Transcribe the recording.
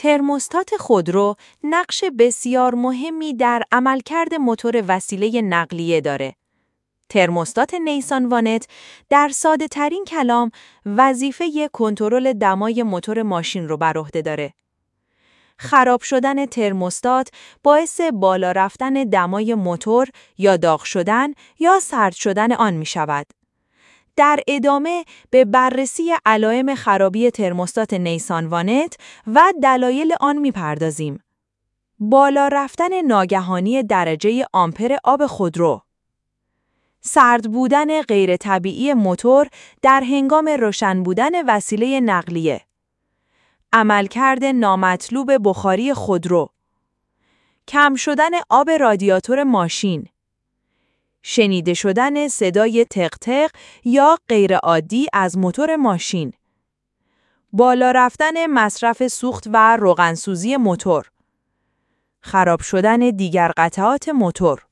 ترموستات خودرو نقش بسیار مهمی در عملکرد موتور وسیله نقلیه داره. ترموستات نیسان وانت در ساده ترین کلام وظیفه کنترل دمای موتور ماشین رو بر عهده داره. خراب شدن ترموستات باعث بالا رفتن دمای موتور یا داغ شدن یا سرد شدن آن می شود. در ادامه به بررسی علائم خرابی ترموستات نیسان وانت و دلایل آن می‌پردازیم. بالا رفتن ناگهانی درجه آمپر آب خودرو، سرد بودن غیر طبیعی موتور در هنگام روشن بودن وسیله نقلیه، عملکرد نامطلوب بخاری خودرو، کم شدن آب رادیاتور ماشین، شنیده شدن صدای تق تق یا غیرعادی از موتور ماشین، بالا رفتن مصرف سوخت و روغنسوزی موتور، خراب شدن دیگر قطعات موتور.